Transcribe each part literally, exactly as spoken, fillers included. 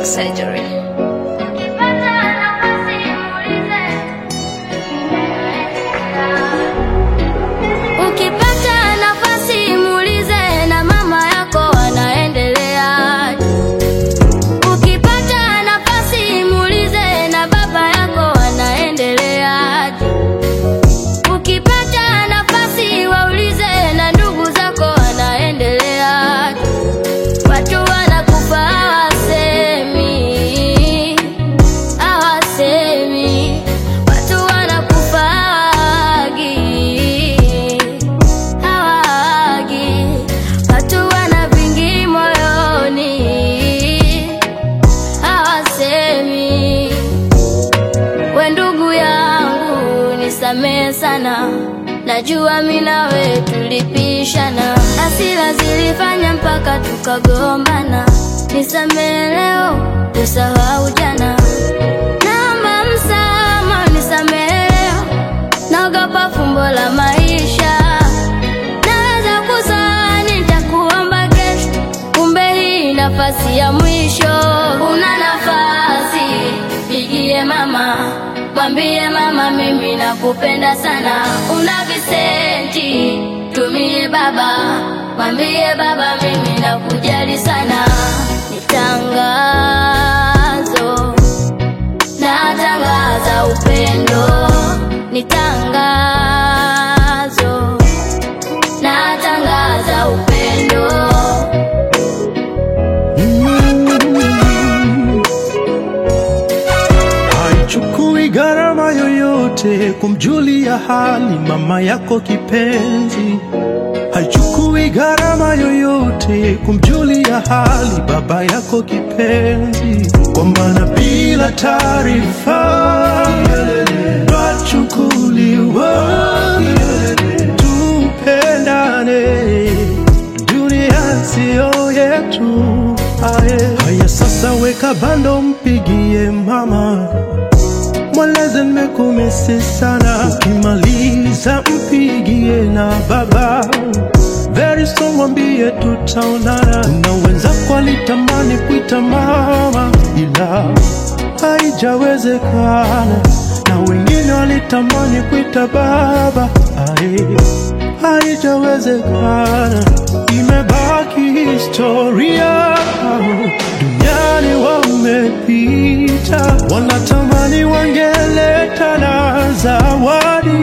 surgery. Ukipata nafasi muulize na mama yako anaendelea. Ukipata nafasi muulize na baba yako anaendelea. Ukipata nafasi waulize na ndugu zako anaendelea. Watu wanakufa hawasemi, hawasemi. Watu wanakufa hawagi, hawagi. Watu wana vingi moyoni, hawasemi. We ndugu yangu nisamehe sana, najua mimi nawe tulipishana. Hasira zilifanya mpaka tukagombana. Nisamehe leo, tusahau jana. Naomba msamaha, nisamehe leo. Naogopa fumbo la maisha. Naweza kusahau, nitakuomba kesho. Kumbe hii nafasi ya mwisho. Una nafasi, pigie mama, mwambie mama mimi nakupenda sana. Una visenti, tumie baba, mwambie baba mimi nakujali sana. Ni tangazo, natangaza upendo. Ni tangazo, natangaza upendo. Haichukui gharama yoyote kumjulia hali mama yako kipenzi. Haichukui gharama yoyote kumjulia hali baba yako kipenzi. Kwa maana bila taarifa twachukuliwa. Tupendane, dunia sio yetu. Haya sasa weka bando, mpigie mama, mweleze nimekumisi sana. Ukimaliza mpigie na baba, very soon mwambie tutaonana. Kuna wenzako walitamani kuita mama ila haijawezekana, na wengine walitamani kuita baba ae, haijawezekana. Imebaki historia, duniani wamepita. Wanatamani wangeleta na zawadi,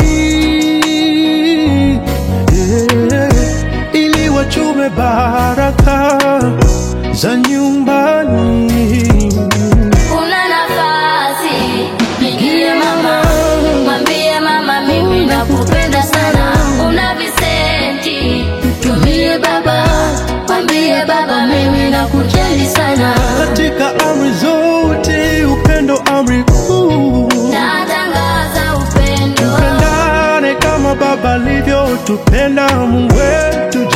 yeah, ili wachume baraka za nyumbani. Una nafasi, pigie mama, mwambie mama mimi nakupenda sana. Una visenti, tumie baba, mwambie baba mimi nakujali sana. Katika amri zote upendo amri kuu. Natangaza upendo. Tupendane kama baba alivyotupenda, Mungu wetu.